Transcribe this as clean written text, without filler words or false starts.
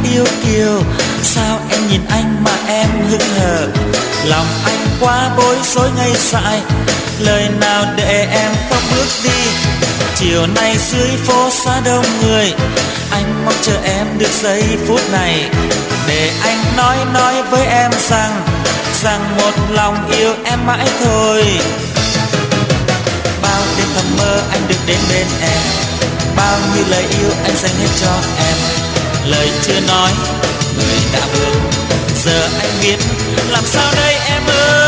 yêu kiều. Sao em nhìn anh mà em hững hờ, lòng anh quá bối rối ngây dại, lời nào để em không bước đi. Chiều nay dưới phố xa đông người, anh mong chờ em được giây phút này, để anh nói với em rằng một lòng yêu em mãi thôi. Bao đêm thầm mơ anh được đến bên em, bao nhiêu lời yêu anh dành hết cho em. Lời chưa nói người đã bước, giờ anh biết làm sao đây em ơi.